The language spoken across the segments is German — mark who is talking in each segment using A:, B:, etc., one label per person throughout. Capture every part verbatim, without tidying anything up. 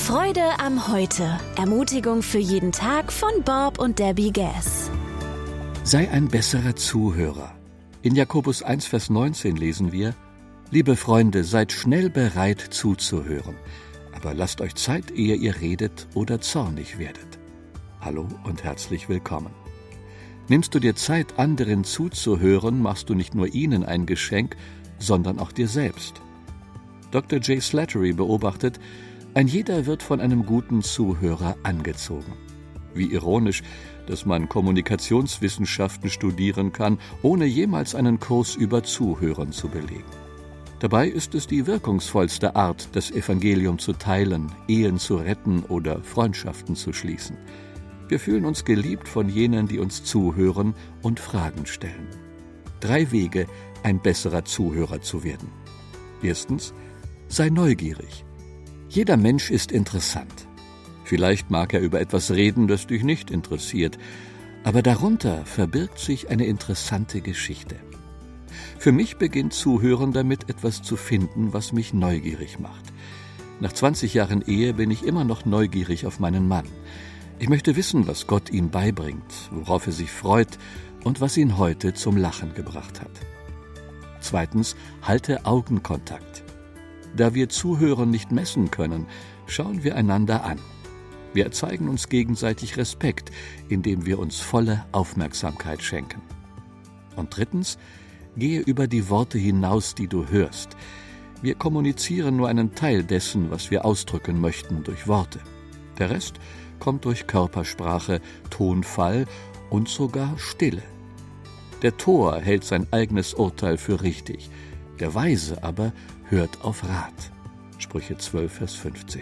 A: Freude am Heute. Ermutigung für jeden Tag von Bob und Debbie Gass.
B: Sei ein besserer Zuhörer. In Jakobus eins, Vers neunzehn lesen wir: Liebe Freunde, seid schnell bereit zuzuhören, aber lasst euch Zeit, ehe ihr redet oder zornig werdet. Hallo und herzlich willkommen. Nimmst du dir Zeit, anderen zuzuhören, machst du nicht nur ihnen ein Geschenk, sondern auch dir selbst. Doktor Jay Slattery beobachtet, ein jeder wird von einem guten Zuhörer angezogen. Wie ironisch, dass man Kommunikationswissenschaften studieren kann, ohne jemals einen Kurs über Zuhören zu belegen. Dabei ist es die wirkungsvollste Art, das Evangelium zu teilen, Ehen zu retten oder Freundschaften zu schließen. Wir fühlen uns geliebt von jenen, die uns zuhören und Fragen stellen. Drei Wege, ein besserer Zuhörer zu werden. Erstens, sei neugierig. Jeder Mensch ist interessant. Vielleicht mag er über etwas reden, das dich nicht interessiert, aber darunter verbirgt sich eine interessante Geschichte. Für mich beginnt Zuhören damit, etwas zu finden, was mich neugierig macht. Nach zwanzig Jahren Ehe bin ich immer noch neugierig auf meinen Mann. Ich möchte wissen, was Gott ihm beibringt, worauf er sich freut und was ihn heute zum Lachen gebracht hat. Zweitens, halte Augenkontakt. Da wir Zuhören nicht messen können, schauen wir einander an. Wir zeigen uns gegenseitig Respekt, indem wir uns volle Aufmerksamkeit schenken. Und drittens, gehe über die Worte hinaus, die du hörst. Wir kommunizieren nur einen Teil dessen, was wir ausdrücken möchten, durch Worte. Der Rest kommt durch Körpersprache, Tonfall und sogar Stille. Der Tor hält sein eigenes Urteil für richtig, der Weise aber hört auf Rat. Sprüche zwölf, Vers fünfzehn.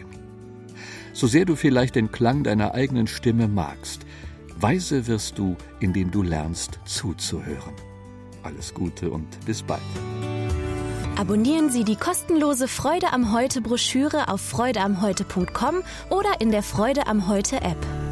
B: So sehr du vielleicht den Klang deiner eigenen Stimme magst, weise wirst du, indem du lernst zuzuhören. Alles Gute und bis bald.
A: Abonnieren Sie die kostenlose Freude am Heute Broschüre auf freude am heute punkt com oder in der Freude am Heute App.